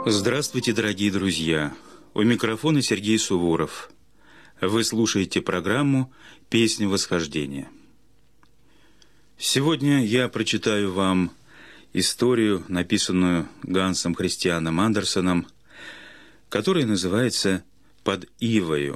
Здравствуйте, дорогие друзья! У микрофона Сергей Суворов. Вы слушаете программу «Песня восхождения». Сегодня я прочитаю вам историю, написанную Гансом Христианом Андерсеном, которая называется «Под ивою».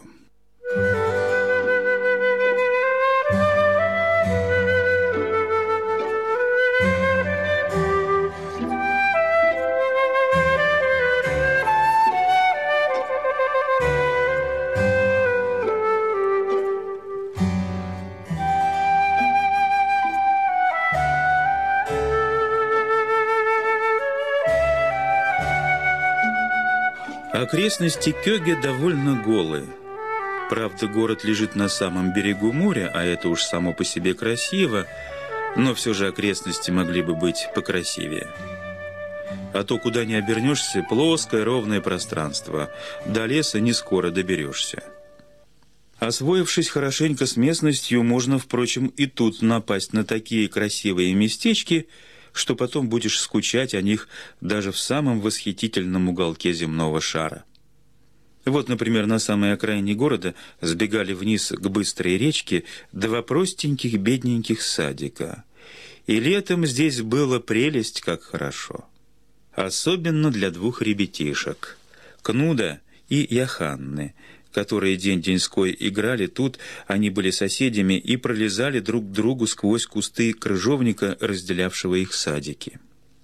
Окрестности Кёге довольно голые. Правда, город лежит на самом берегу моря, а это уж само по себе красиво, но все же окрестности могли бы быть покрасивее. А то, куда ни обернешься, плоское ровное пространство. До леса не скоро доберешься. Освоившись хорошенько с местностью, можно, впрочем, и тут напасть на такие красивые местечки, что потом будешь скучать о них даже в самом восхитительном уголке земного шара. Вот, например, на самой окраине города сбегали вниз к быстрой речке два простеньких бедненьких садика. И летом здесь было прелесть как хорошо. Особенно для двух ребятишек – Кнуда и Яханны, которые день-деньской играли тут, они были соседями и пролезали друг к другу сквозь кусты крыжовника, разделявшего их садики.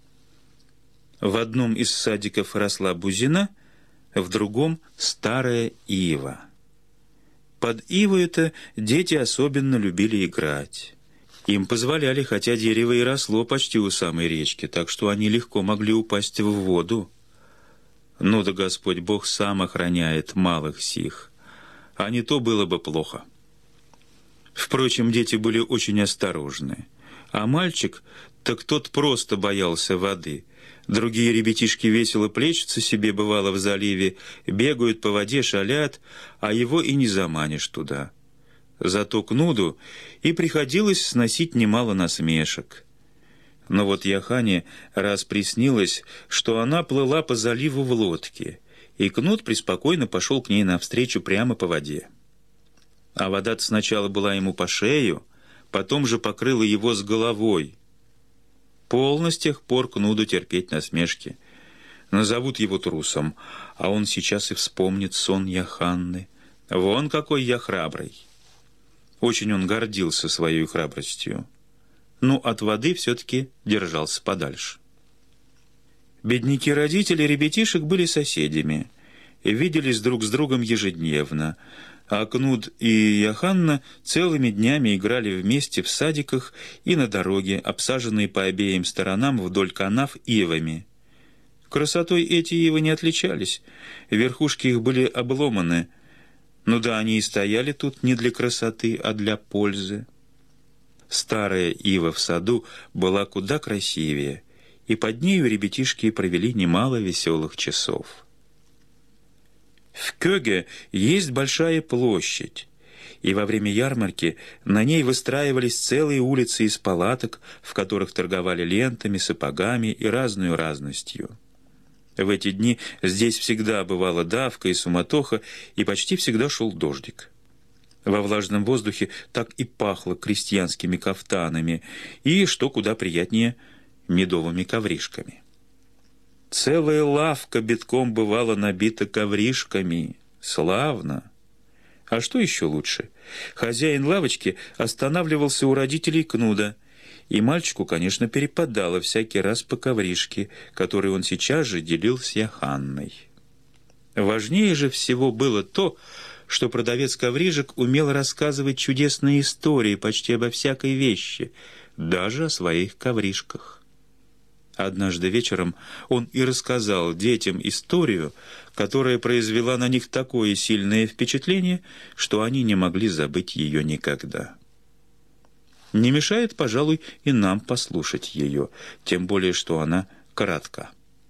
В одном из садиков росла бузина, в другом – старая ива. Под ивою-то дети особенно любили играть. Им позволяли, хотя дерево и росло почти у самой речки, так что они легко могли упасть в воду. Ну да Господь Бог сам охраняет малых сих, а не то было бы плохо. Впрочем, дети были очень осторожны, а мальчик, так тот просто боялся воды. Другие ребятишки весело плещутся себе, бывало, в заливе, бегают по воде, шалят, а его и не заманишь туда. Зато Кнуду и приходилось сносить немало насмешек. Но вот Яхане раз приснилось, что она плыла по заливу в лодке, и Кнуд преспокойно пошел к ней навстречу прямо по воде. А вода-то сначала была ему по шею, потом же покрыла его с головой. Полно с тех пор Кнуду терпеть насмешки. Назовут его трусом, а он сейчас и вспомнит сон Яханны. Вон какой я храбрый. Очень он гордился своей храбростью. Но от воды все-таки держался подальше. Бедняки-родители ребятишек были соседями и виделись друг с другом ежедневно, а Кнуд и Яханна целыми днями играли вместе в садиках и на дороге, обсаженные по обеим сторонам вдоль канав ивами. Красотой эти ивы не отличались, верхушки их были обломаны, ну да они и стояли тут не для красоты, а для пользы. Старая ива в саду была куда красивее, и под нею ребятишки провели немало веселых часов. В Кёге есть большая площадь, и во время ярмарки на ней выстраивались целые улицы из палаток, в которых торговали лентами, сапогами и разную разностью. В эти дни здесь всегда бывала давка и суматоха, и почти всегда шел дождик. Во влажном воздухе так и пахло крестьянскими кафтанами и, что куда приятнее, медовыми ковришками. Целая лавка битком бывала набита ковришками. Славно! А что еще лучше? Хозяин лавочки останавливался у родителей Кнуда, и мальчику, конечно, перепадало всякий раз по ковришке, который он сейчас же делил с Яханной. Важнее же всего было то, что продавец коврижек умел рассказывать чудесные истории почти обо всякой вещи, даже о своих ковришках. Однажды вечером он и рассказал детям историю, которая произвела на них такое сильное впечатление, что они не могли забыть ее никогда. Не мешает, пожалуй, и нам послушать ее, тем более, что она коротка.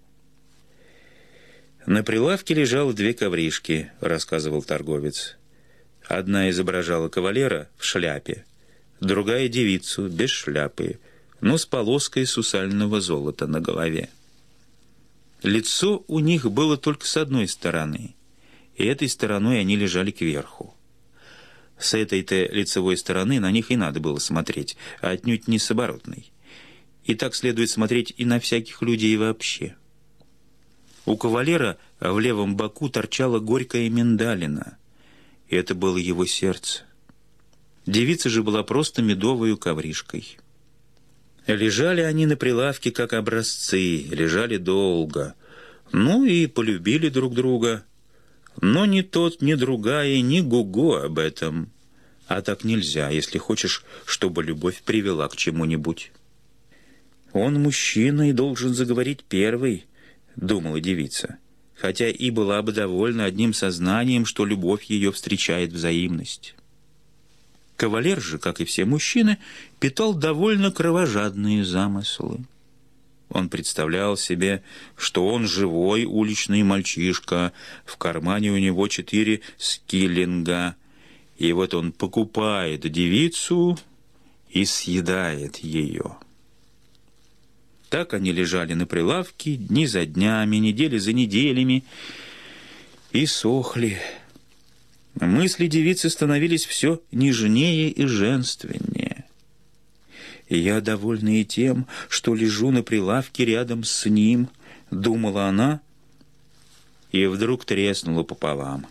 «На прилавке лежало две ковришки», — рассказывал торговец. Одна изображала кавалера в шляпе, другая — девицу без шляпы, но с полоской сусального золота на голове. Лицо у них было только с одной стороны, и этой стороной они лежали кверху. С этой-то лицевой стороны на них и надо было смотреть, а отнюдь не с оборотной. И так следует смотреть и на всяких людей вообще. У кавалера в левом боку торчала горькая миндалина, и это было его сердце. Девица же была просто медовою ковришкой. Лежали они на прилавке, как образцы, лежали долго. Ну и полюбили друг друга. Но ни тот, ни другая, ни гугу об этом. А так нельзя, если хочешь, чтобы любовь привела к чему-нибудь. «Он мужчина и должен заговорить первый», — думала девица, хотя и была бы довольна одним сознанием, что любовь ее встречает взаимность. Кавалер же, как и все мужчины, питал довольно кровожадные замыслы. Он представлял себе, что он живой уличный мальчишка, в кармане у него 4 скиллинга, и вот он покупает девицу и съедает ее. Так они лежали на прилавке дни за днями, недели за неделями и сохли. Мысли девицы становились все нежнее и женственнее. И я довольна и тем, что лежу на прилавке рядом с ним, думала она, и вдруг треснула пополам.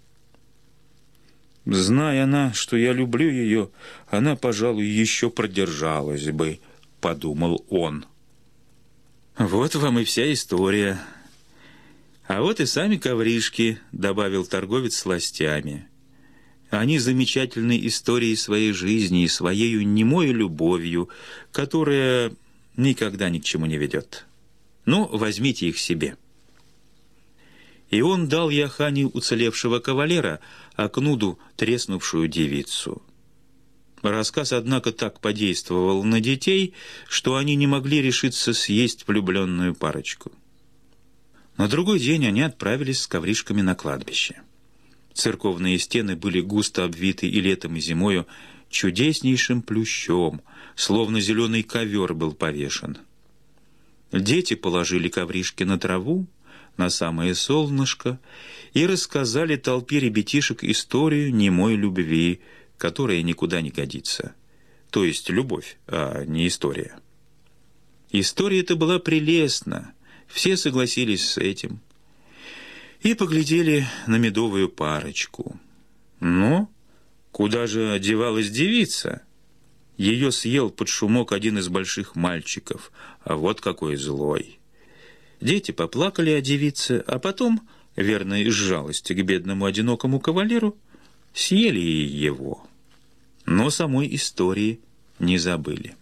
Зная она, что я люблю ее, она, пожалуй, еще продержалась бы, подумал он. Вот вам и вся история. А вот и сами ковришки, добавил торговец сластями. Они замечательны историей своей жизни и своею немою любовью, которая никогда ни к чему не ведет. Ну, возьмите их себе. И он дал Иоханне уцелевшего кавалера, а Кнуду треснувшую девицу. Рассказ, однако, так подействовал на детей, что они не могли решиться съесть влюбленную парочку. На другой день они отправились с ковришками на кладбище. Церковные стены были густо обвиты и летом, и зимою чудеснейшим плющом, словно зеленый ковер был повешен. Дети положили ковришки на траву, на самое солнышко, и рассказали толпе ребятишек историю немой любви, которая никуда не годится. То есть любовь, а не история. История-то была прелестна, все согласились с этим. И поглядели на медовую парочку. Но куда же девалась девица? Ее съел под шумок один из больших мальчиков, а вот какой злой. Дети поплакали о девице, а потом, верно, из жалости к бедному одинокому кавалеру, съели и его. Но самой истории не забыли.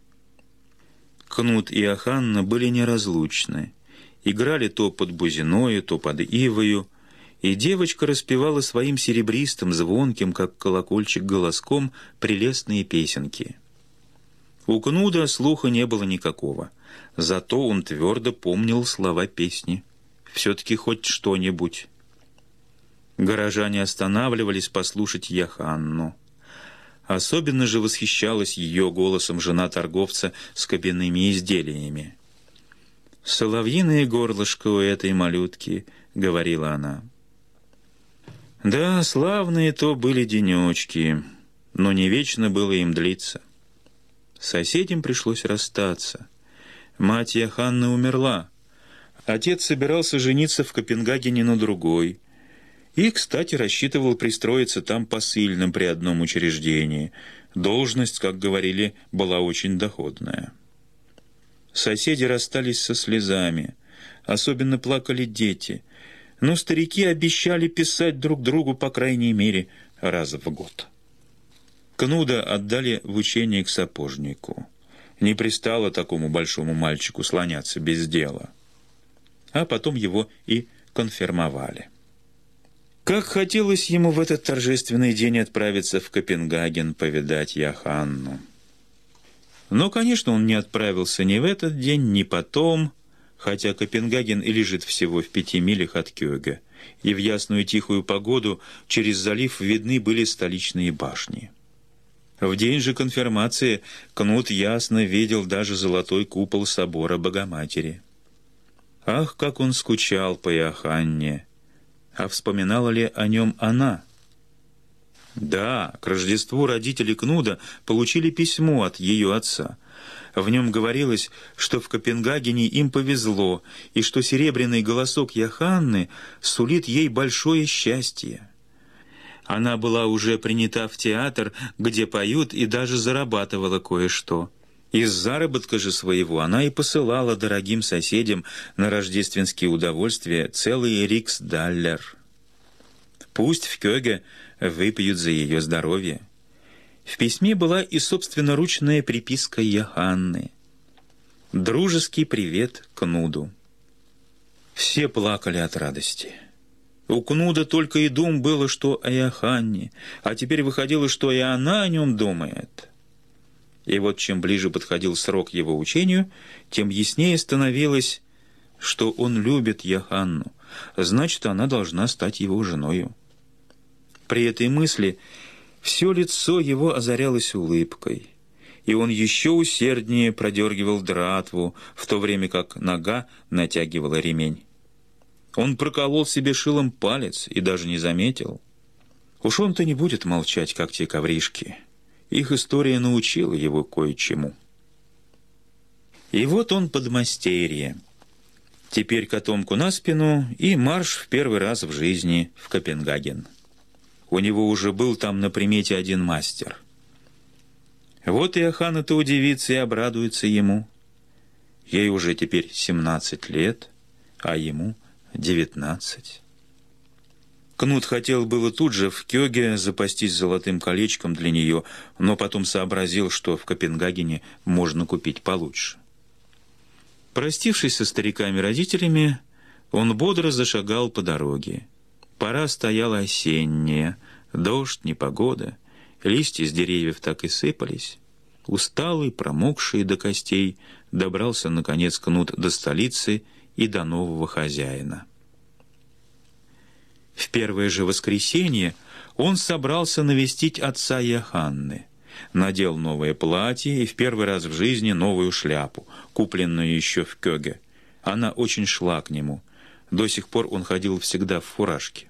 Кнут и Иоханна были неразлучны. Играли то под бузиною, то под ивою, и девочка распевала своим серебристым, звонким, как колокольчик, голоском прелестные песенки. У Кнуда слуха не было никакого, зато он твердо помнил слова песни. Все-таки хоть что-нибудь. Горожане останавливались послушать Иоханну. Особенно же восхищалась ее голосом жена торговца с кабинными изделиями. «Соловьиное горлышко у этой малютки», — говорила она. Да, славные то были денечки, но не вечно было им длиться. Соседям пришлось расстаться. Мать Иоханны умерла. Отец собирался жениться в Копенгагене на другой. И, кстати, рассчитывал пристроиться там посыльным при одном учреждении. Должность, как говорили, была очень доходная. Соседи расстались со слезами. Особенно плакали дети. Но старики обещали писать друг другу, по крайней мере, раз в год. Кнуда отдали в учение к сапожнику. Не пристало такому большому мальчику слоняться без дела. А потом его и конфирмовали. Как хотелось ему в этот торжественный день отправиться в Копенгаген повидать Иоханну. Но, конечно, он не отправился ни в этот день, ни потом, хотя Копенгаген и лежит всего в 5 милях от Кёга, и в ясную тихую погоду через залив видны были столичные башни. В день же конфирмации Кнут ясно видел даже золотой купол собора Богоматери. Ах, как он скучал по Иоханне! А вспоминала ли о нем она? Да, к Рождеству родители Кнуда получили письмо от ее отца. В нем говорилось, что в Копенгагене им повезло, и что серебряный голосок Иоханны сулит ей большое счастье. Она была уже принята в театр, где поют, и даже зарабатывала кое-что. Из заработка же своего она и посылала дорогим соседям на рождественские удовольствия целый риксдаллер. Пусть в Кёге выпьют за ее здоровье. В письме была и собственноручная приписка Иоханны. Дружеский привет Кнуду. Все плакали от радости. У Кнуда только и дум было, что о Иоханне, а теперь выходило, что и она о нем думает. И вот чем ближе подходил срок его учению, тем яснее становилось, что он любит Иоханну, значит, она должна стать его женою. При этой мысли все лицо его озарялось улыбкой, и он еще усерднее продергивал дратву, в то время как нога натягивала ремень. Он проколол себе шилом палец и даже не заметил. Уж он-то не будет молчать, как те ковришки. Их история научила его кое-чему. И вот он подмастерье. Теперь котомку на спину и марш в первый раз в жизни в Копенгаген. У него уже был там на примете один мастер. Вот Иоханна-то удивится и обрадуется ему. Ей уже теперь 17 лет, а ему 19. Кнут хотел было тут же в Кёге запастись золотым колечком для нее, но потом сообразил, что в Копенгагене можно купить получше. Простившись со стариками-родителями, он бодро зашагал по дороге. Пора стояла осенняя, дождь, непогода, листья с деревьев так и сыпались. Усталый, промокший до костей, добрался, наконец, Кнут до столицы и до нового хозяина. В первое же воскресенье он собрался навестить отца Иоханны, надел новое платье и в первый раз в жизни новую шляпу, купленную еще в Кёге. Она очень шла к нему. До сих пор он ходил всегда в фуражке.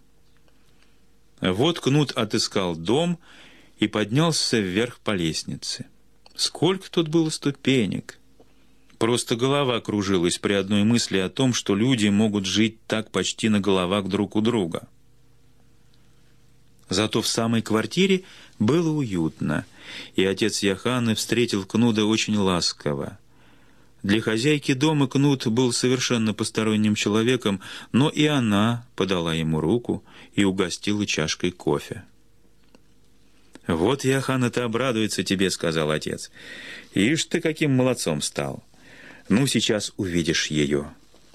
Вот Кнут отыскал дом и поднялся вверх по лестнице. Сколько тут было ступенек! Просто голова кружилась при одной мысли о том, что люди могут жить так почти на головах друг у друга. Зато в самой квартире было уютно, и отец Иоханны встретил Кнуда очень ласково. Для хозяйки дома Кнут был совершенно посторонним человеком, но и она подала ему руку и угостила чашкой кофе. «Вот Иоханна-то обрадуется тебе», — сказал отец. «Ишь ты, каким молодцом стал! Ну, сейчас увидишь ее».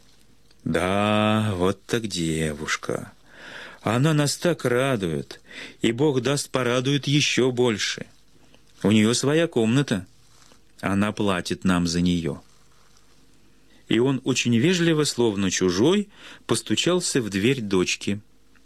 «Да, вот так девушка. Она нас так радует, и Бог даст, порадует еще больше. У нее своя комната. Она платит нам за нее». И он очень вежливо, словно чужой, постучался в дверь дочки.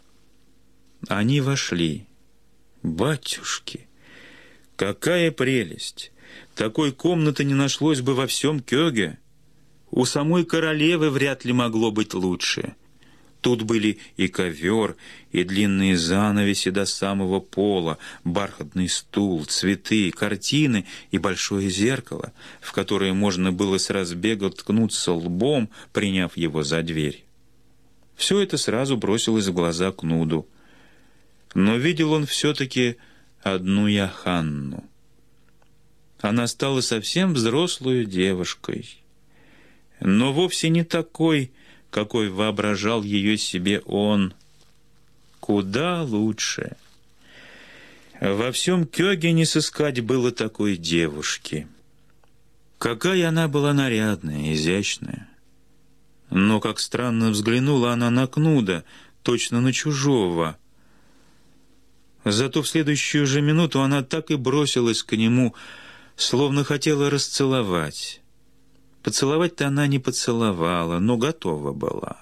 Они вошли. Батюшки! Какая прелесть! Такой комнаты не нашлось бы во всем Кёге. У самой королевы вряд ли могло быть лучше. Тут были и ковер, и длинные занавеси до самого пола, бархатный стул, цветы, картины и большое зеркало, в которое можно было с разбега ткнуться лбом, приняв его за дверь. Все это сразу бросилось в глаза Кнуду. Но видел он все-таки одну Иоханну. Она стала совсем взрослой девушкой, но вовсе не такой, какой воображал ее себе он. Куда лучше. Во всем Кёге не сыскать было такой девушки. Какая она была нарядная, изящная. Но как странно взглянула она на Кнуда, точно на чужого. Зато в следующую же минуту она так и бросилась к нему, словно хотела расцеловать. Поцеловать-то она не поцеловала, но готова была.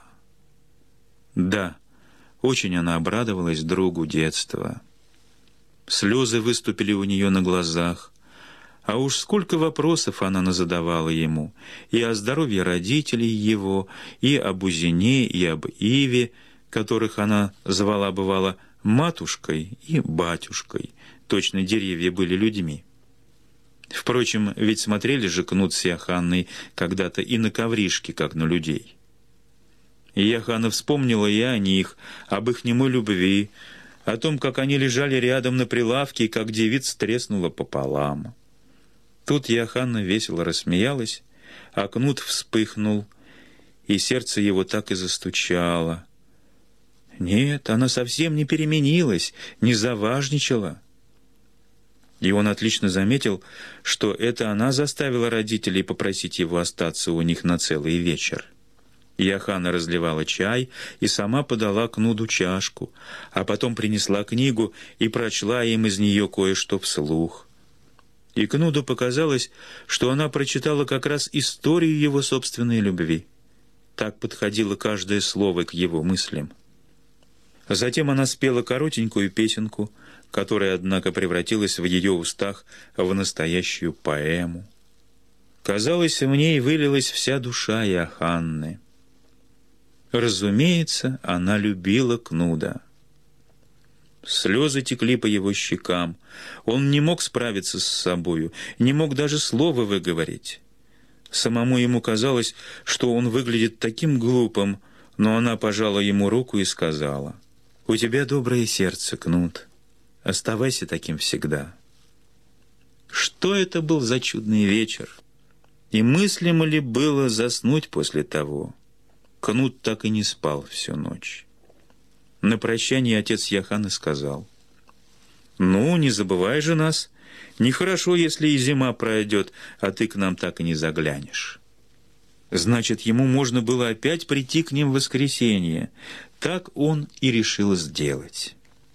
Да, очень она обрадовалась другу детства. Слезы выступили у нее на глазах. А уж сколько вопросов она назадавала ему, и о здоровье родителей его, и об Узине, и об Иве, которых она звала, бывало, матушкой и батюшкой, точно деревья были людьми. Впрочем, ведь смотрели же Кнут с Иоханной когда-то и на ковришки, как на людей. И Иоханна вспомнила и о них, об их немой любви, о том, как они лежали рядом на прилавке, и как девица треснула пополам. Тут Иоханна весело рассмеялась, а Кнут вспыхнул, и сердце его так и застучало. Нет, она совсем не переменилась, не заважничала. И он отлично заметил, что это она заставила родителей попросить его остаться у них на целый вечер. Иоханна разливала чай и сама подала Кнуду чашку, а потом принесла книгу и прочла им из нее кое-что вслух. И Кнуду показалось, что она прочитала как раз историю его собственной любви. Так подходило каждое слово к его мыслям. Затем она спела коротенькую песенку, которая, однако, превратилась в ее устах в настоящую поэму. Казалось, в ней вылилась вся душа Иоханны. Разумеется, она любила Кнуда. Слезы текли по его щекам. Он не мог справиться с собою, не мог даже слова выговорить. Самому ему казалось, что он выглядит таким глупым, но она пожала ему руку и сказала: «У тебя доброе сердце, Кнут. Оставайся таким всегда». Что это был за чудный вечер? И мыслимо ли было заснуть после того? Кнут так и не спал всю ночь. На прощание отец Иоханны сказал: «Ну, не забывай же нас. Нехорошо, если и зима пройдет, а ты к нам так и не заглянешь». Значит, ему можно было опять прийти к ним в воскресенье. Так он и решил сделать.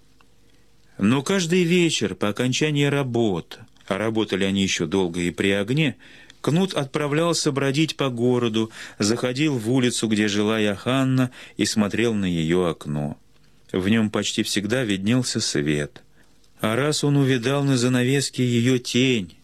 Но каждый вечер по окончании работ, а работали они еще долго и при огне, Кнут отправлялся бродить по городу, заходил в улицу, где жила Иоханна, и смотрел на ее окно. В нем почти всегда виднелся свет. А раз он увидал на занавеске ее тень,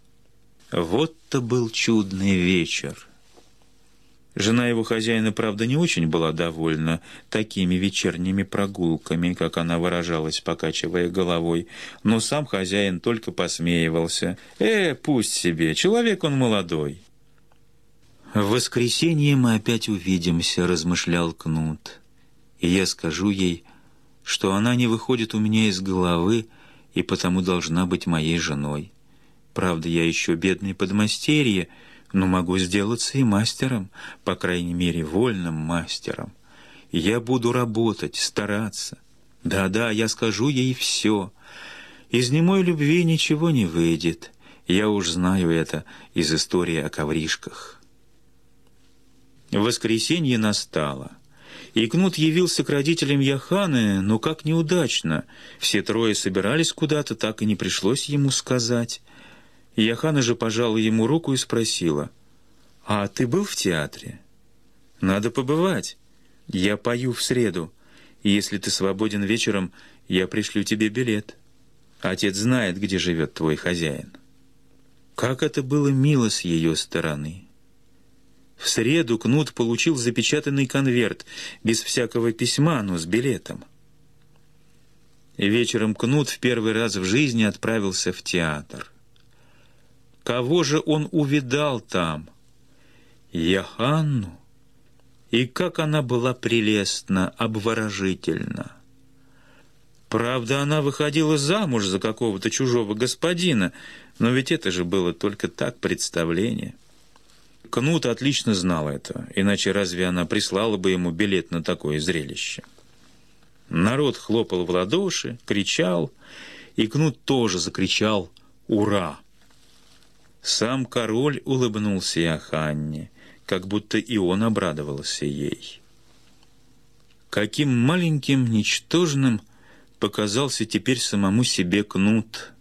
вот-то был чудный вечер. Жена его хозяина, правда, не очень была довольна такими вечерними прогулками, как она выражалась, покачивая головой, но сам хозяин только посмеивался. Пусть себе, человек он молодой». «В воскресенье мы опять увидимся», — размышлял Кнут, «и я скажу ей, что она не выходит у меня из головы и потому должна быть моей женой. Правда, я еще бедный подмастерье, но могу сделаться и мастером, по крайней мере, вольным мастером. Я буду работать, стараться. Да-да, я скажу ей все. Из немой любви ничего не выйдет. Я уж знаю это из истории о ковришках». Воскресенье настало. И Кнут явился к родителям Иоханны, но как неудачно. Все трое собирались куда-то, так и не пришлось ему сказать. Иоханна же пожала ему руку и спросила: «А ты был в театре?» «Надо побывать. Я пою в среду, и если ты свободен вечером, я пришлю тебе билет. Отец знает, где живет твой хозяин». Как это было мило с ее стороны! В среду Кнут получил запечатанный конверт, без всякого письма, но с билетом. И вечером Кнут в первый раз в жизни отправился в театр. Кого же он увидал там? Иоханну. И как она была прелестна, обворожительна. Правда, она выходила замуж за какого-то чужого господина, но ведь это же было только так представление. Кнут отлично знал это, иначе разве она прислала бы ему билет на такое зрелище? Народ хлопал в ладоши, кричал, и Кнут тоже закричал «Ура!». Сам король улыбнулся Иоханне, как будто и он обрадовался ей. Каким маленьким, ничтожным показался теперь самому себе Кнут.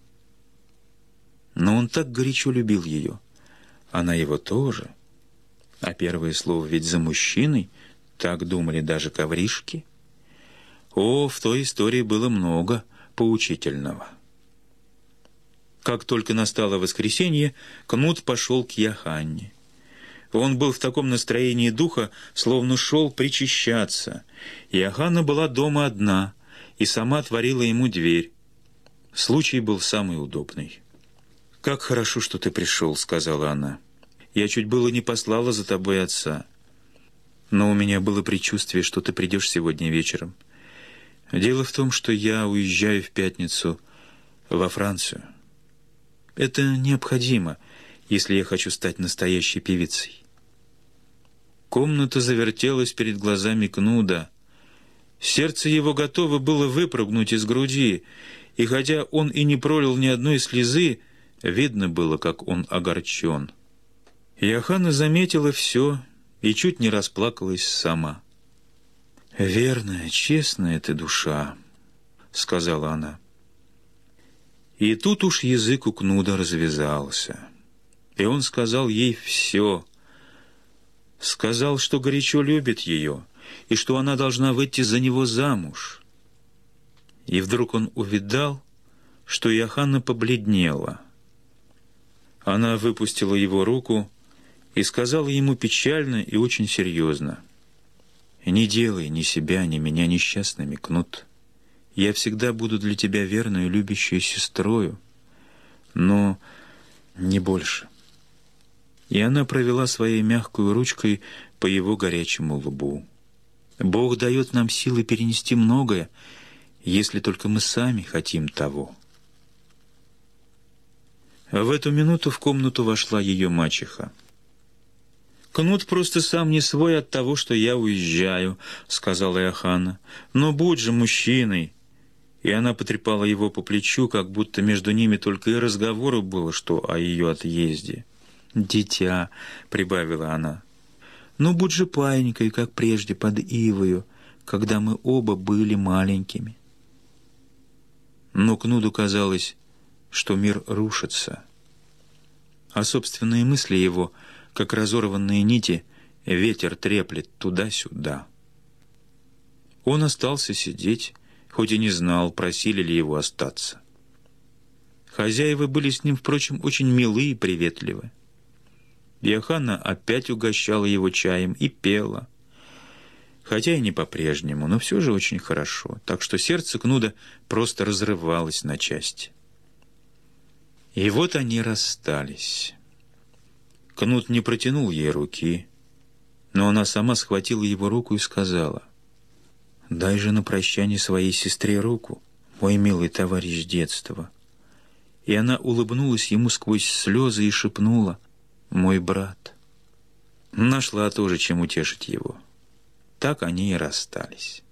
Но он так горячо любил ее, она его тоже. А первое слово ведь за мужчиной, так думали даже ковришки. О, в той истории было много поучительного. Как только настало воскресенье, Кнут пошел к Иоханне. Он был в таком настроении духа, словно шел причащаться. Иоханна была дома одна и сама отворила ему дверь. Случай был самый удобный. «Как хорошо, что ты пришел», — сказала она. «Я чуть было не послала за тобой отца. Но у меня было предчувствие, что ты придешь сегодня вечером. Дело в том, что я уезжаю в пятницу во Францию. Это необходимо, если я хочу стать настоящей певицей». Комната завертелась перед глазами Кнуда. Сердце его готово было выпрыгнуть из груди, и хотя он и не пролил ни одной слезы, видно было, как он огорчен. Иоханна заметила все и чуть не расплакалась сама. «Верная, честная ты душа», — сказала она. И тут уж язык у Кнуда развязался, и он сказал ей все. Сказал, что горячо любит ее, и что она должна выйти за него замуж. И вдруг он увидал, что Иоханна побледнела. Она выпустила его руку и сказала ему печально и очень серьезно: «Не делай ни себя, ни меня несчастными, Кнут. Я всегда буду для тебя верной и любящей сестрою, но не больше». И она провела своей мягкой ручкой по его горячему лбу. «Бог дает нам силы перенести многое, если только мы сами хотим того». В эту минуту в комнату вошла ее мачеха. «Кнут просто сам не свой от того, что я уезжаю», — сказала Иоханна. «Но будь же мужчиной». И она потрепала его по плечу, как будто между ними только и разговору было, что о ее отъезде. «Дитя», — прибавила она, — «ну будь же паинькой, как прежде под ивою, когда мы оба были маленькими». Но Кнуду казалось, что мир рушится, а собственные мысли его, как разорванные нити, ветер треплет туда-сюда. Он остался сидеть, хоть и не знал, просили ли его остаться. Хозяева были с ним, впрочем, очень милы и приветливы. Иоханна опять угощала его чаем и пела, хотя и не по-прежнему, но все же очень хорошо, так что сердце Кнуда просто разрывалось на части. И вот они расстались. Кнут не протянул ей руки, но она сама схватила его руку и сказала: «Дай же на прощание своей сестре руку, мой милый товарищ детства». И она улыбнулась ему сквозь слезы и шепнула: «Мой брат». Нашла тоже, чем утешить его. Так они и расстались.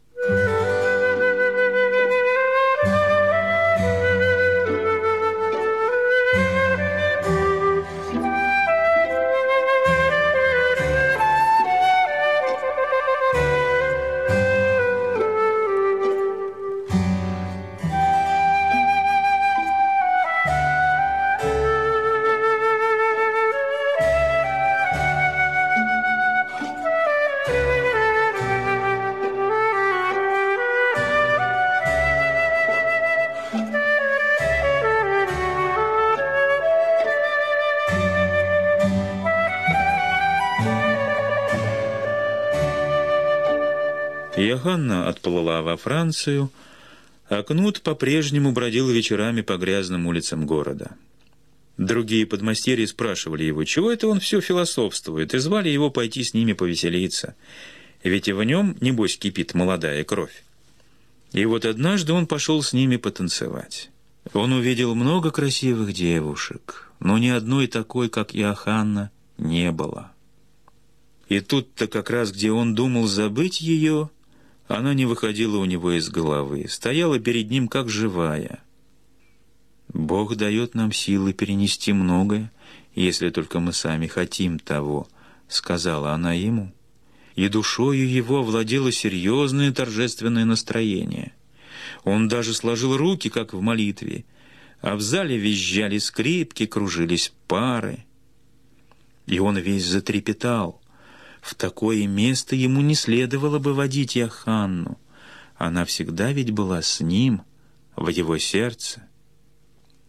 Иоханна отплыла во Францию, а Кнут по-прежнему бродил вечерами по грязным улицам города. Другие подмастерья спрашивали его, чего это он все философствует, и звали его пойти с ними повеселиться, ведь и в нем, небось, кипит молодая кровь. И вот однажды он пошел с ними потанцевать. Он увидел много красивых девушек, но ни одной такой, как Иоханна, не было. И тут-то как раз, где он думал забыть ее, она не выходила у него из головы, стояла перед ним как живая. «Бог дает нам силы перенести многое, если только мы сами хотим того», — сказала она ему. И душою его владело серьезное торжественное настроение. Он даже сложил руки, как в молитве, а в зале визжали скрипки, кружились пары. И он весь затрепетал. В такое место ему не следовало бы водить Иоханну. Она всегда ведь была с ним, в его сердце.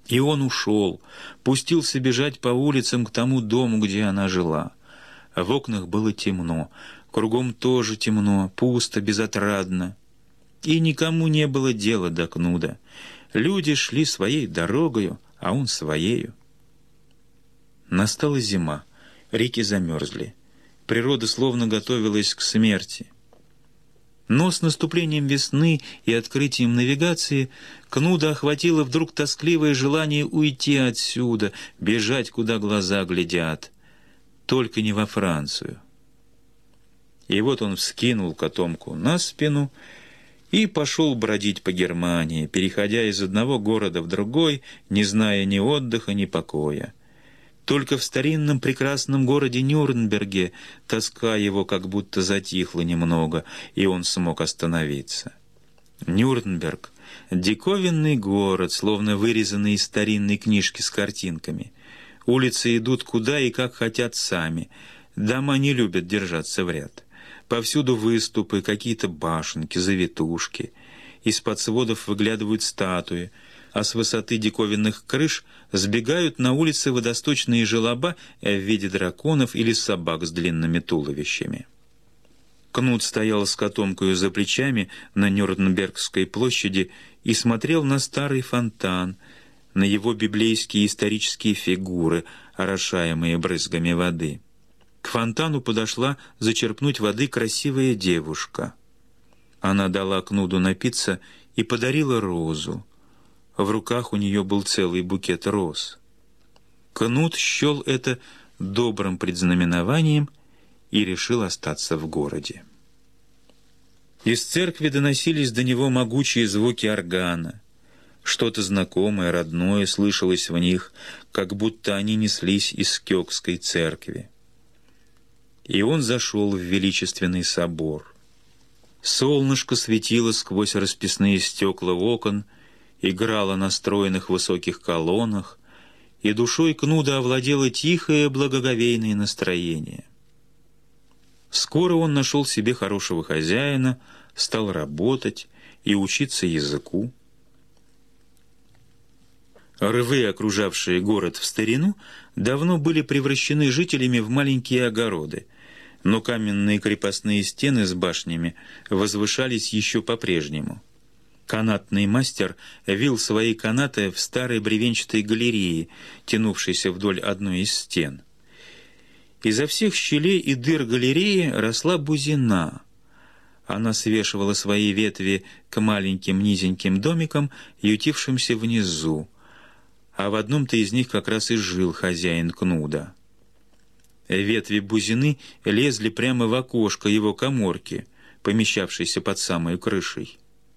И он ушел, пустился бежать по улицам к тому дому, где она жила. В окнах было темно, кругом тоже темно, пусто, безотрадно. И никому не было дела до Кнуда. Люди шли своей дорогою, а он своею. Настала зима, реки замерзли. Природа словно готовилась к смерти. Но с наступлением весны и открытием навигации Кнуда охватило вдруг тоскливое желание уйти отсюда, бежать, куда глаза глядят. Только не во Францию. И вот он вскинул котомку на спину и пошел бродить по Германии, переходя из одного города в другой, не зная ни отдыха, ни покоя. Только в старинном прекрасном городе Нюрнберге тоска его как будто затихла немного, и он смог остановиться. Нюрнберг — диковинный город, словно вырезанный из старинной книжки с картинками. Улицы идут куда и как хотят сами. Дома не любят держаться в ряд. Повсюду выступы, какие-то башенки, завитушки. Из-под сводов выглядывают статуи, а с высоты диковинных крыш сбегают на улицы водосточные желоба в виде драконов или собак с длинными туловищами. Кнут стоял с котомкою за плечами на Нюрнбергской площади и смотрел на старый фонтан, на его библейские исторические фигуры, орошаемые брызгами воды. К фонтану подошла зачерпнуть воды красивая девушка. Она дала Кнуду напиться и подарила розу. В руках у нее был целый букет роз. Кнут счел это добрым предзнаменованием и решил остаться в городе. Из церкви доносились до него могучие звуки органа. Что-то знакомое, родное слышалось в них, как будто они неслись из Кёкской церкви. И он зашел в величественный собор. Солнышко светило сквозь расписные стекла окон, играло на стройных высоких колоннах, и душой Кнуда овладело тихое благоговейное настроение. Скоро он нашел себе хорошего хозяина, стал работать и учиться языку. Рвы, окружавшие город в старину, давно были превращены жителями в маленькие огороды, но каменные крепостные стены с башнями возвышались еще по-прежнему. Канатный мастер вил свои канаты в старой бревенчатой галерее, тянувшейся вдоль одной из стен. Изо всех щелей и дыр галереи росла бузина. Она свешивала свои ветви к маленьким низеньким домикам, ютившимся внизу, а в одном-то из них как раз и жил хозяин Кнуда. Ветви бузины лезли прямо в окошко его каморки, помещавшейся под самой крышей.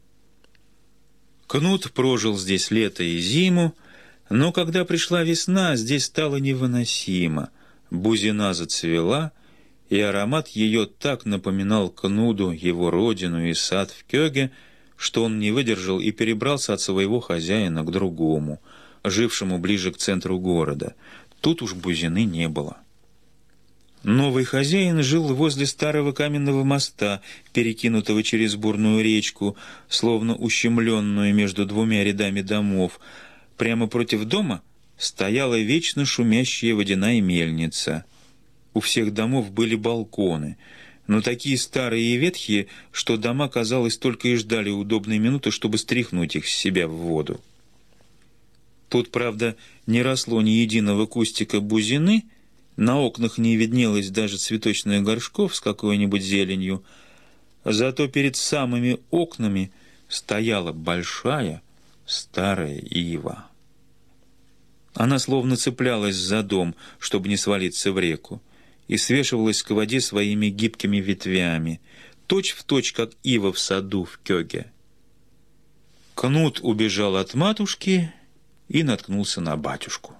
Кнут прожил здесь лето и зиму, но когда пришла весна, здесь стало невыносимо. Бузина зацвела, и аромат ее так напоминал Кнуду его родину и сад в Кёге, что он не выдержал и перебрался от своего хозяина к другому, жившему ближе к центру города. Тут уж бузины не было. Новый хозяин жил возле старого каменного моста, перекинутого через бурную речку, словно ущемленную между двумя рядами домов. Прямо против дома стояла вечно шумящая водяная мельница. У всех домов были балконы, но такие старые и ветхие, что дома, казалось, только и ждали удобной минуты, чтобы стряхнуть их с себя в воду. Тут, правда, не росло ни единого кустика бузины, на окнах не виднелось даже цветочных горшков с какой-нибудь зеленью, зато перед самыми окнами стояла большая старая ива. Она словно цеплялась за дом, чтобы не свалиться в реку, и свешивалась к воде своими гибкими ветвями, точь-в-точь, как ива в саду в Кёге. Кнут убежал от матушки и наткнулся на батюшку.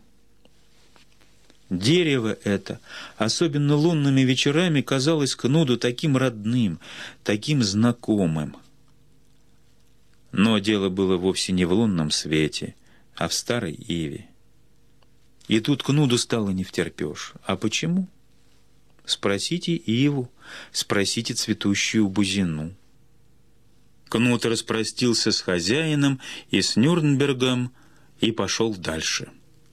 Дерево это, особенно лунными вечерами, казалось Кнуду таким родным, таким знакомым. Но дело было вовсе не в лунном свете, а в старой иве. И тут Кнуду стало невтерпеж. А почему? Спросите иву, спросите цветущую бузину. Кнут распростился с хозяином и с Нюрнбергом и пошел дальше.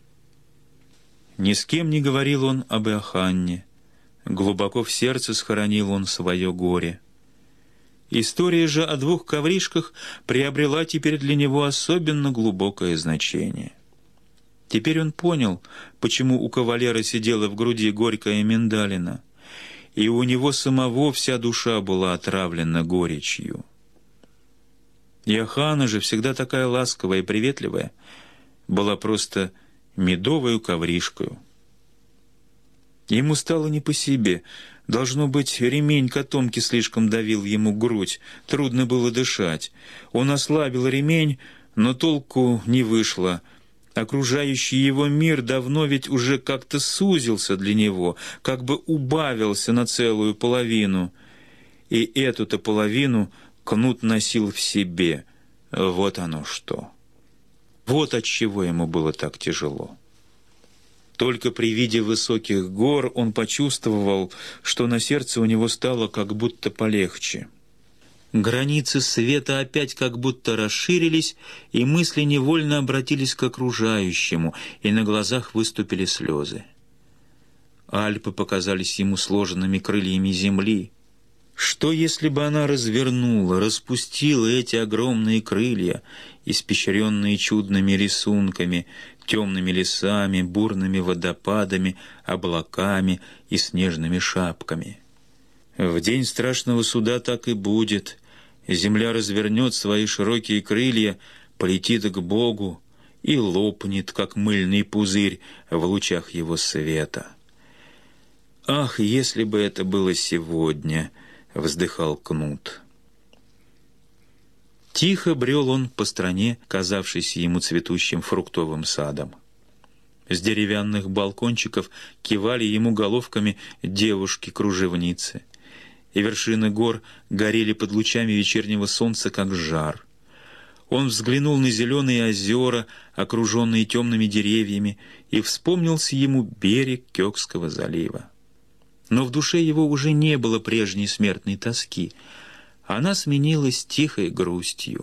Ни с кем не говорил он об Иоханне, глубоко в сердце схоронил он свое горе. История же о двух ковришках приобрела теперь для него особенно глубокое значение. Теперь он понял, почему у кавалера сидела в груди горькая миндалина, и у него самого вся душа была отравлена горечью. Иоханна же, всегда такая ласковая и приветливая, была просто медовою ковришкою. Ему стало не по себе. Должно быть, ремень котомки слишком давил ему грудь, трудно было дышать. Он ослабил ремень, но толку не вышло. Окружающий его мир давно ведь уже как-то сузился для него, как бы убавился на целую половину. И эту-то половину кнут носил в себе. Вот оно что. Вот отчего ему было так тяжело. Только при виде высоких гор он почувствовал, что на сердце у него стало как будто полегче. Границы света опять как будто расширились, и мысли невольно обратились к окружающему, и на глазах выступили слезы. Альпы показались ему сложенными крыльями земли. Что, если бы она развернула, распустила эти огромные крылья, испещренные чудными рисунками, темными лесами, бурными водопадами, облаками и снежными шапками? В день страшного суда так и будет. Земля развернет свои широкие крылья, полетит к Богу и лопнет, как мыльный пузырь в лучах его света. «Ах, если бы это было сегодня!» — вздыхал Кнут. Тихо брел он по стране, казавшейся ему цветущим фруктовым садом. С деревянных балкончиков кивали ему головками девушки-кружевницы, и вершины гор горели под лучами вечернего солнца, как жар. Он взглянул на зеленые озера, окруженные темными деревьями, и вспомнился ему берег Кёкского залива. Но в душе его уже не было прежней смертной тоски. Она сменилась тихой грустью.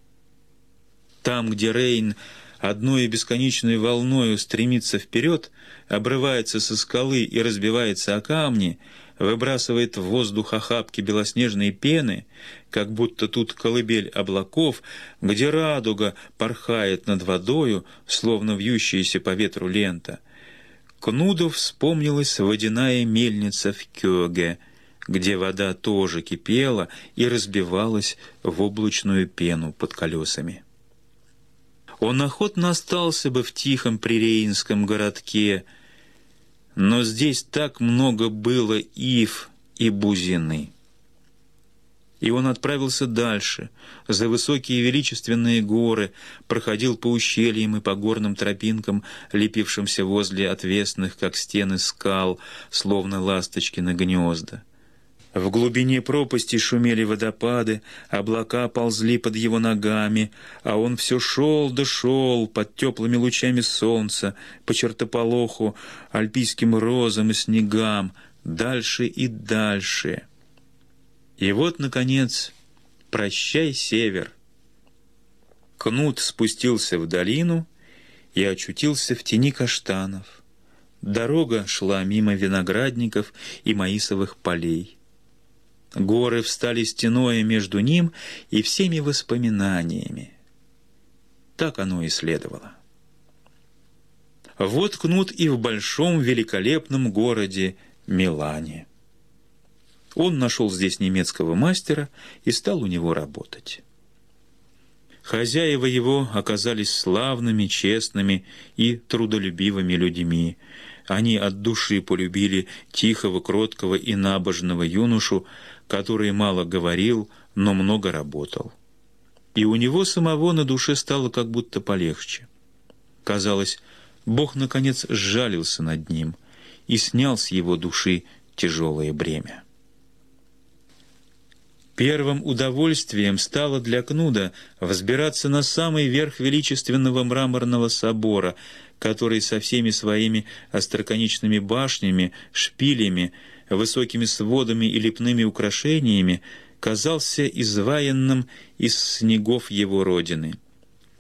Там, где Рейн одной бесконечной волною стремится вперед, обрывается со скалы и разбивается о камни, выбрасывает в воздух охапки белоснежной пены, как будто тут колыбель облаков, где радуга порхает над водою, словно вьющаяся по ветру лента. Кнуду вспомнилась водяная мельница в Кёге, где вода тоже кипела и разбивалась в облачную пену под колесами. Он охотно остался бы в тихом прирейнском городке, но здесь так много было ив и бузины. И он отправился дальше, за высокие величественные горы, проходил по ущельям и по горным тропинкам, лепившимся возле отвесных, как стены, скал, словно ласточкины гнезда. В глубине пропасти шумели водопады, облака ползли под его ногами, а он все шел да шел под теплыми лучами солнца, по чертополоху, альпийским розам и снегам, дальше и дальше. И вот, наконец, прощай, север. Кнут спустился в долину и очутился в тени каштанов. Дорога шла мимо виноградников и маисовых полей. Горы встали стеной между ним и всеми воспоминаниями. Так оно и следовало. Вот Кнут и в большом великолепном городе Милане. Он нашел здесь немецкого мастера и стал у него работать. Хозяева его оказались славными, честными и трудолюбивыми людьми. Они от души полюбили тихого, кроткого и набожного юношу, который мало говорил, но много работал. И у него самого на душе стало как будто полегче. Казалось, Бог наконец сжалился над ним и снял с его души тяжелое бремя. Первым удовольствием стало для Кнуда взбираться на самый верх величественного мраморного собора, который со всеми своими остроконечными башнями, шпилями, высокими сводами и лепными украшениями казался изваянным из снегов его родины.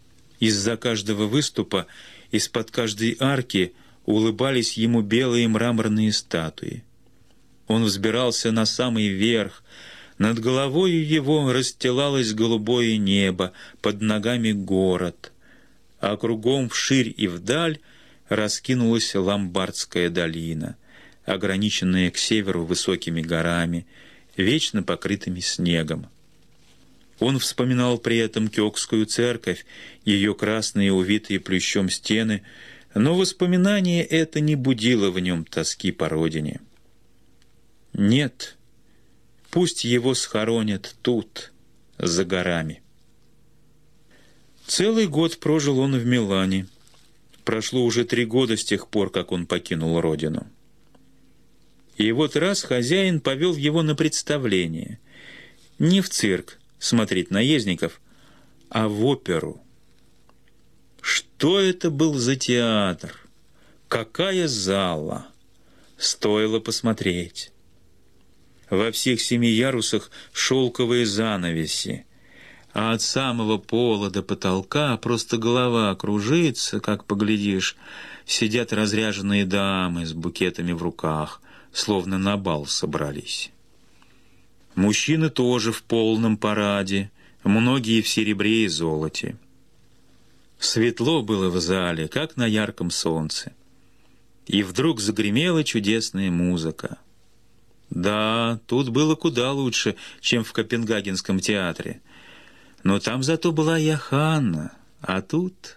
Из-за каждого выступа, из-под каждой арки улыбались ему белые мраморные статуи. Он взбирался на самый верх. Над головою его расстилалось голубое небо, под ногами город, а кругом вширь и вдаль раскинулась Ломбардская долина, ограниченная к северу высокими горами, вечно покрытыми снегом. Он вспоминал при этом Кёкскую церковь, ее красные увитые плющом стены, но воспоминание это не будило в нем тоски по родине. Нет, пусть его схоронят тут, за горами. Целый год прожил он в Милане. Прошло уже 3 года с тех пор, как он покинул родину. И вот раз хозяин повел его на представление. Не в цирк смотреть наездников, а в оперу. Что это был за театр? Какая зала! Стоило посмотреть. Во всех 7 ярусах шелковые занавеси, а от самого пола до потолка просто голова кружится, как поглядишь, сидят разряженные дамы с букетами в руках, словно на бал собрались. Мужчины тоже в полном параде, многие в серебре и золоте. Светло было в зале, как на ярком солнце. И вдруг загремела чудесная музыка. Да, тут было куда лучше, чем в Копенгагенском театре. Но там зато была Йоханна, а тут...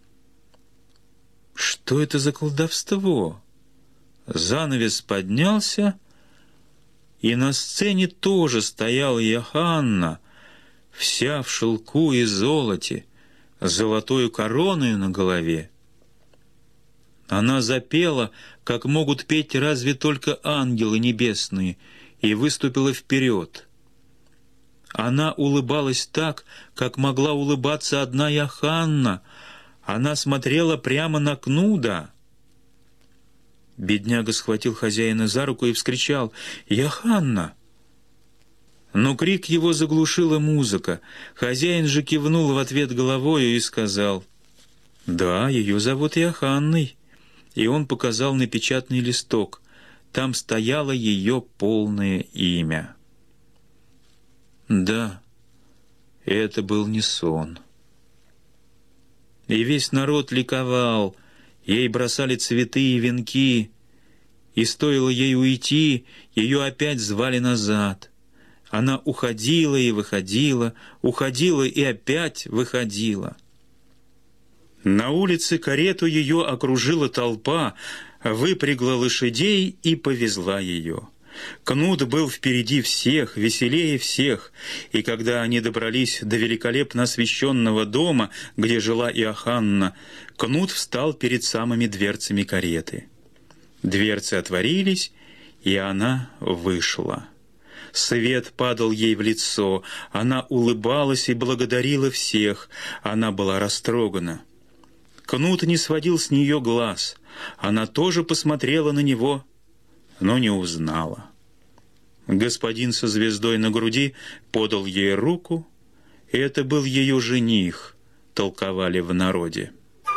Что это за колдовство? Занавес поднялся, и на сцене тоже стояла Йоханна, вся в шелку и золоте, с золотою короной на голове. Она запела, как могут петь разве только ангелы небесные, и выступила вперед. Она улыбалась так, как могла улыбаться одна Йоханна. Она смотрела прямо на Кнуда. Бедняга схватил хозяина за руку и вскричал: «Йоханна!» Но крик его заглушила музыка. Хозяин же кивнул в ответ головою и сказал: «Да, ее зовут Йоханной». И он показал на печатный листок. Там стояло ее полное имя. Да, это был не сон. И весь народ ликовал, ей бросали цветы и венки, и стоило ей уйти, ее опять звали назад. Она уходила и выходила, уходила и опять выходила. На улице карету ее окружила толпа, выпрягла лошадей и повезла ее. Кнуд был впереди всех, веселее всех, и когда они добрались до великолепно освещенного дома, где жила Йоханна, Кнуд встал перед самыми дверцами кареты. Дверцы отворились, и она вышла. Свет падал ей в лицо, она улыбалась и благодарила всех, она была растрогана. Кнуд не сводил с нее глаз, она тоже посмотрела на него, но не узнала. Господин со звездой на груди подал ей руку, и это был ее жених, толковали в народе.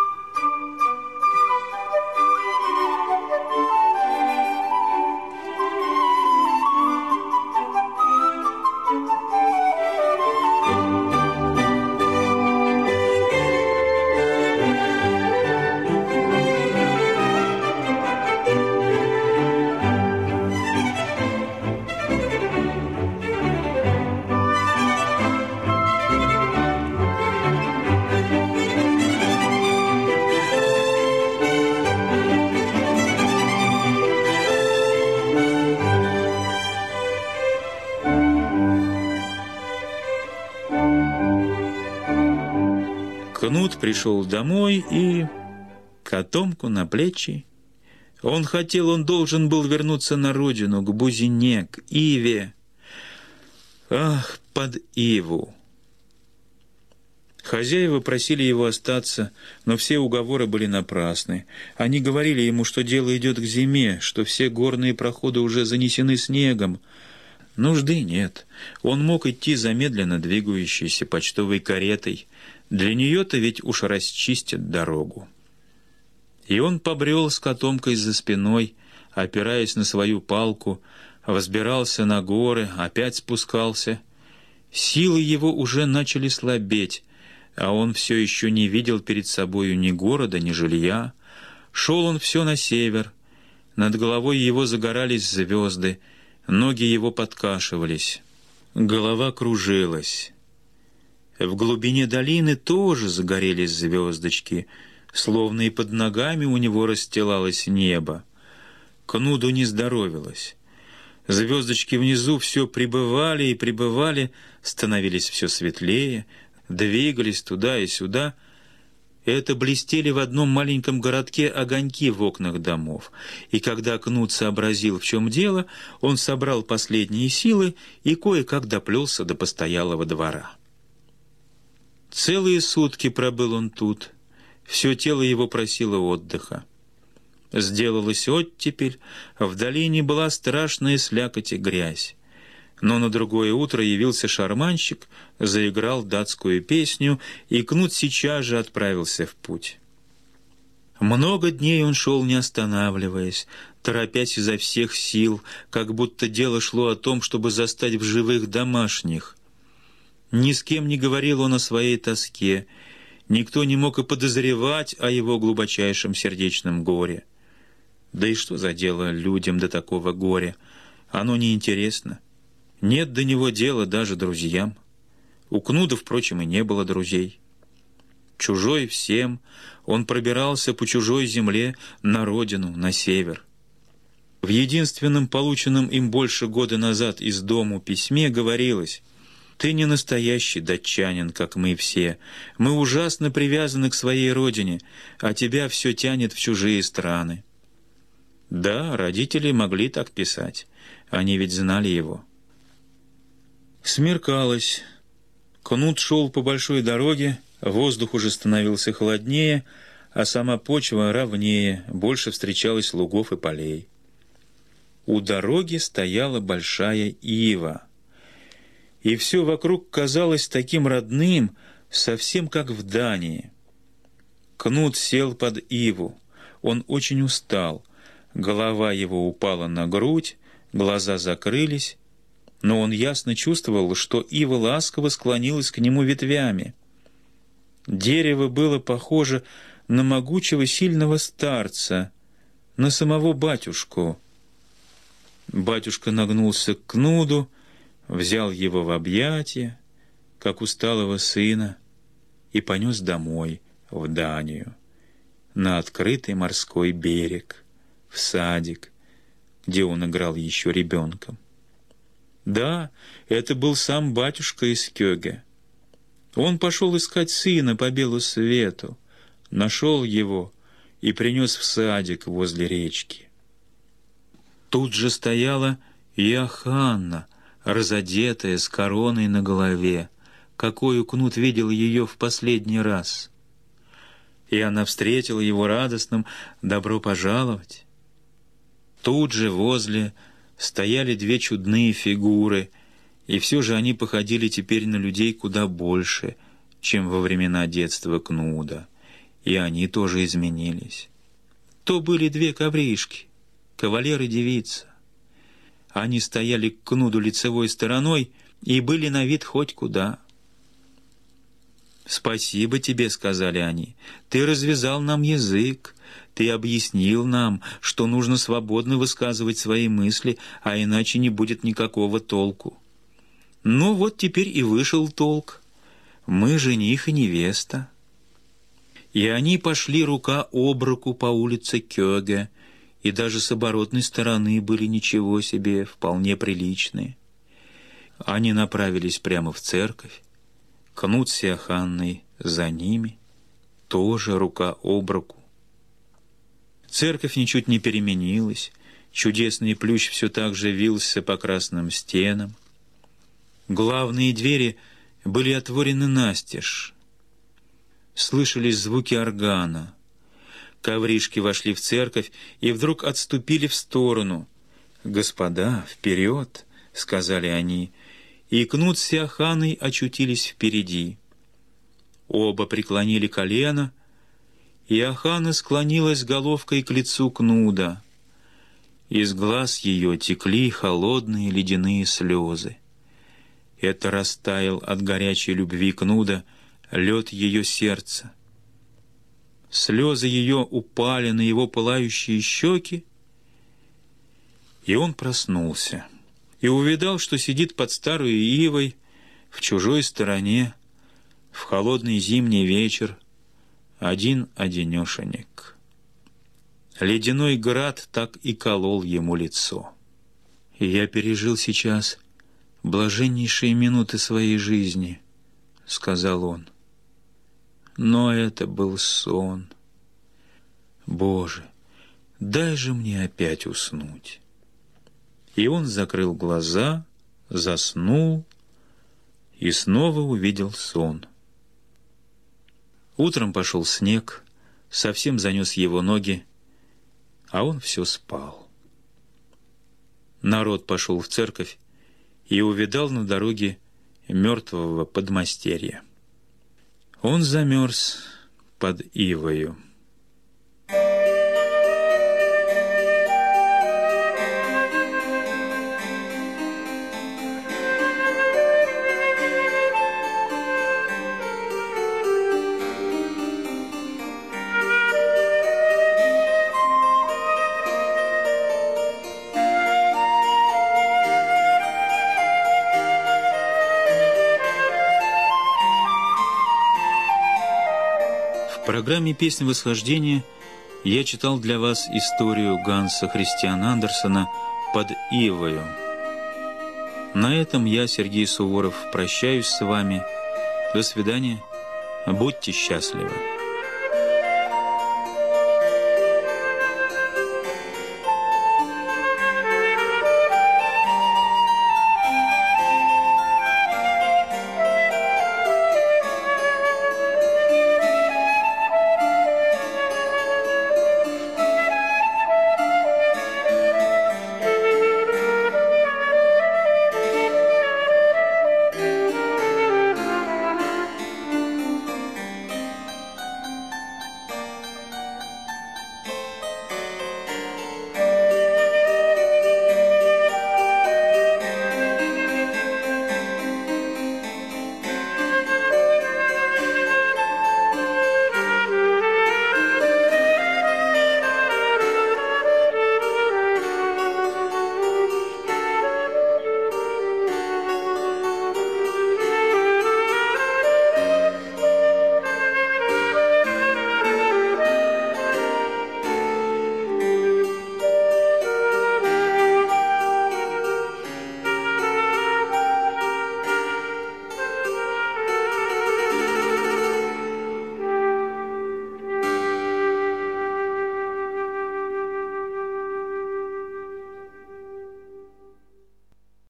Кнуд пришел домой и котомку на плечи. Он должен был вернуться на родину, к Бузине, к Иве. Ах, под Иву! Хозяева просили его остаться, но все уговоры были напрасны. Они говорили ему, что дело идет к зиме, что все горные проходы уже занесены снегом. Нужды нет. Он мог идти за медленно двигающейся почтовой каретой. Для нее-то ведь уж расчистят дорогу. И он побрел с котомкой за спиной, опираясь на свою палку, взбирался на горы, опять спускался. Силы его уже начали слабеть, а он все еще не видел перед собою ни города, ни жилья. Шел он все на север. Над головой его загорались звезды, ноги его подкашивались, голова кружилась. В глубине долины тоже загорелись звездочки, словно и под ногами у него расстилалось небо. Кнуду не здоровилось. Звездочки внизу все прибывали и прибывали, становились все светлее, двигались туда и сюда. Это блестели в одном маленьком городке огоньки в окнах домов. И когда Кнуд сообразил, в чем дело, он собрал последние силы и кое-как доплелся до постоялого двора. Целые сутки пробыл он тут. Все тело его просило отдыха. Сделалась оттепель, в долине была страшная слякоть и грязь. Но на другое утро явился шарманщик, заиграл датскую песню, и Кнуд сейчас же отправился в путь. Много дней он шел, не останавливаясь, торопясь изо всех сил, как будто дело шло о том, чтобы застать в живых домашних. Ни с кем не говорил он о своей тоске, никто не мог и подозревать о его глубочайшем сердечном горе. Да и что за дело людям до такого горя? Оно неинтересно. Нет до него дела даже друзьям. У Кнуда, впрочем, и не было друзей. Чужой всем, он пробирался по чужой земле на родину, на север. В единственном полученном им больше года назад из дому письме говорилось: «Ты не настоящий датчанин, как мы все. Мы ужасно привязаны к своей родине, а тебя все тянет в чужие страны». Да, родители могли так писать. Они ведь знали его. Смеркалось. Кнуд шел по большой дороге, воздух уже становился холоднее, а сама почва ровнее, больше встречалось лугов и полей. У дороги стояла большая ива, и все вокруг казалось таким родным, совсем как в Дании. Кнуд сел под иву. Он очень устал. Голова его упала на грудь, глаза закрылись, но он ясно чувствовал, что ива ласково склонилась к нему ветвями. Дерево было похоже на могучего сильного старца, на самого батюшку. Батюшка нагнулся к Кнуду, взял его в объятия, как усталого сына, и понес домой, в Данию, на открытый морской берег, в садик, где он играл еще ребенком. Да, это был сам батюшка из Кёге. Он пошел искать сына по белу свету, нашел его и принес в садик возле речки. Тут же стояла Иоханна, разодетая, с короной на голове, какую Кнуд видел ее в последний раз. И она встретила его радостным «добро пожаловать». Тут же возле стояли две чудные фигуры, и все же они походили теперь на людей куда больше, чем во времена детства Кнуда, и они тоже изменились. То были две ковришки, кавалер и девица. Они стояли к Кнуду лицевой стороной и были на вид хоть куда. «Спасибо тебе», — сказали они, — «ты развязал нам язык, ты объяснил нам, что нужно свободно высказывать свои мысли, а иначе не будет никакого толку. Ну вот теперь и вышел толк. Мы жених и невеста». И они пошли рука об руку по улице Кёге, и даже с оборотной стороны были ничего себе, вполне приличные. Они направились прямо в церковь, Кнуд с Иоханной за ними, тоже рука об руку. Церковь ничуть не переменилась, чудесный плющ все так же вился по красным стенам. Главные двери были отворены настежь. Слышались звуки органа. Ковришки вошли в церковь и вдруг отступили в сторону. «Господа, вперед!» сказали они, и Кнут с Иоханной очутились впереди. Оба преклонили колено, и Иоханна склонилась головкой к лицу Кнуда. Из глаз ее текли холодные ледяные слезы. Это растаял от горячей любви Кнуда лед ее сердца. Слезы ее упали на его пылающие щеки, и он проснулся и увидал, что сидит под старой ивой в чужой стороне в холодный зимний вечер, один-одинешенек. Ледяной град так и колол ему лицо. И я пережил сейчас блаженнейшие минуты своей жизни, — сказал он. Но это был сон. Боже, дай же мне опять уснуть. И он закрыл глаза, заснул и снова увидел сон. Утром пошел снег, совсем занес его ноги, а он все спал. Народ пошел в церковь и увидал на дороге мертвого подмастерья. Он замерз под ивою. В программе «Песни восхождения» я читал для вас историю Ганса Христиана Андерсена «Под ивою». На этом я, Сергей Суворов, прощаюсь с вами. До свидания. Будьте счастливы.